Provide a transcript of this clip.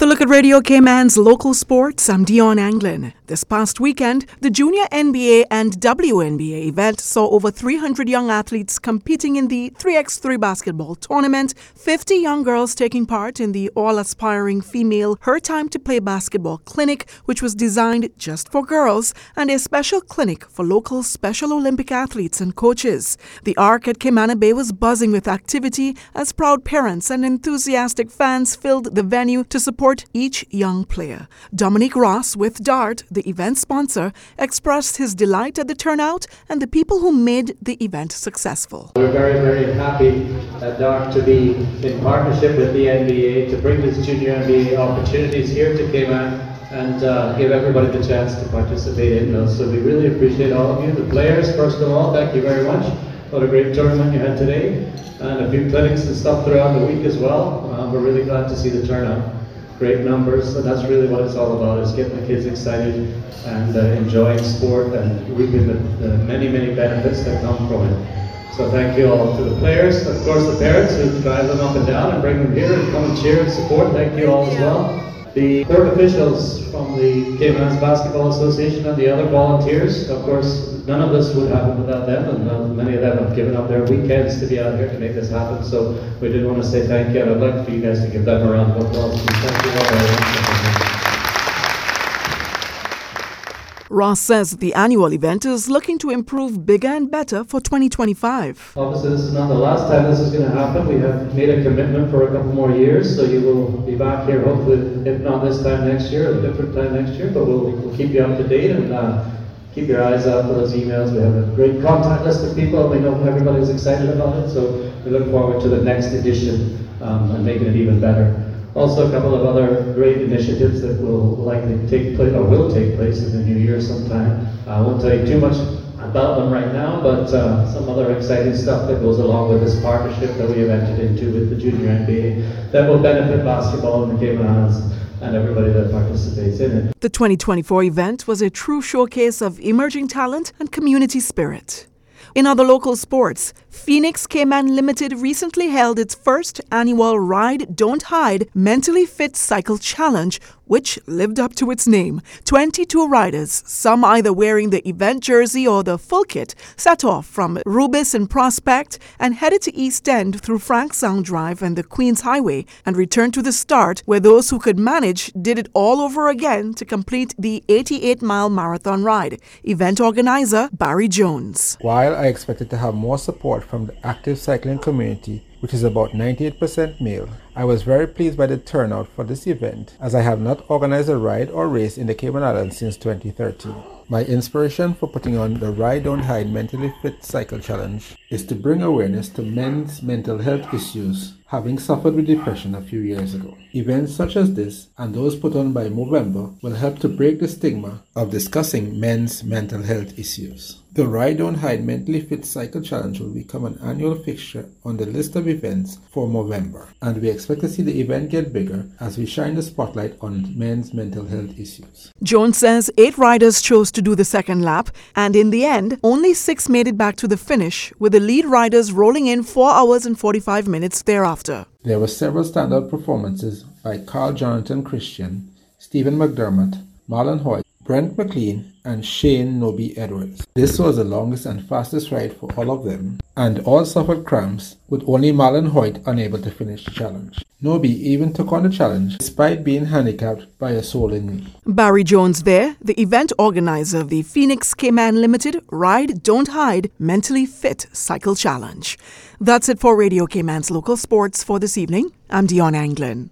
With a look at Radio Cayman's local sports, I'm Dion Anglin. This past weekend, the Junior NBA and WNBA event saw over 300 young athletes competing in the 3x3 basketball tournament, 50 young girls taking part in the all-aspiring female Her Time to Play basketball clinic, which was designed just for girls, and a special clinic for local Special Olympic athletes and coaches. The Arc at Cayman Bay was buzzing with activity as proud parents and enthusiastic fans filled the venue to support each young player. Dominique Ross with DART, the event sponsor, expressed his delight at the turnout and the people who made the event successful. We're very, very happy at DART to be in partnership with the NBA to bring this Junior NBA opportunities here to Cayman and give everybody the chance to participate in those. So we really appreciate all of you. The players, first of all, thank you very much. What a great tournament you had today, and a few clinics and stuff throughout the week as well. We're really glad to see the turnout. Great numbers, and that's really what it's all about, is getting the kids excited and enjoying sport and reaping the many, many benefits that come from it. So thank you all to the players, of course the parents who drive them up and down and bring them here and come and cheer and support. Thank you all as well. The court officials from the Cayman Basketball Association and the other volunteers, of course, none of this would happen without them, and many of them have given up their weekends to be out here to make this happen. So we did want to say thank you, and I'd like for you guys to give them a round of applause. Thank you all very much. Ross says the annual event is looking to improve bigger and better for 2025. Obviously, this is not the last time this is going to happen. We have made a commitment for a couple more years, so you will be back here hopefully, if not this time next year, a different time next year, but we'll keep you up to date and keep your eyes out for those emails. We have a great contact list of people, and we know everybody's excited about it, so we look forward to the next edition and making it even better. Also, a couple of other great initiatives that will likely take place, or will take place in the new year sometime. I won't tell you too much about them right now, but some other exciting stuff that goes along with this partnership that we have entered into with the Junior NBA that will benefit basketball in the Cayman Islands and everybody that participates in it. The 2024 event was a true showcase of emerging talent and community spirit. In other local sports, Phoenix Cayman Limited recently held its first annual Ride Don't Hide Mentally Fit Cycle Challenge, which lived up to its name. 22 riders, some either wearing the event jersey or the full kit, set off from Rubis and Prospect and headed to East End through Frank Sound Drive and the Queens Highway and returned to the start, where those who could manage did it all over again to complete the 88-mile marathon ride. Event organizer Barry Jones. While I expected to have more support from the active cycling community, which is about 98% male, I was very pleased by the turnout for this event, as I have not organized a ride or race in the Cayman Islands since 2013. My inspiration for putting on the Ride Don't Hide Mentally Fit Cycle Challenge is to bring awareness to men's mental health issues, having suffered with depression a few years ago. Events such as this, and those put on by Movember, will help to break the stigma of discussing men's mental health issues. The Ride Don't Hide Mentally Fit Cycle Challenge will become an annual fixture on the list of events for Movember, and we expect to see the event get bigger as we shine the spotlight on men's mental health issues. Jones says 8 riders chose to do the second lap, and in the end, only 6 made it back to the finish, with the lead riders rolling in 4 hours and 45 minutes thereafter. There were several standout performances by Carl Jonathan Christian, Stephen McDermott, Marlon Hoyt, Brent McLean, and Shane Nobi Edwards. This was the longest and fastest ride for all of them, and all suffered cramps, with only Marlon Hoyt unable to finish the challenge. Nobi even took on the challenge despite being handicapped by a swollen knee. Barry Jones there, the event organizer of the Phoenix Cayman Limited Ride Don't Hide Mentally Fit Cycle Challenge. That's it for Radio Cayman's local sports for this evening. I'm Dion Anglin.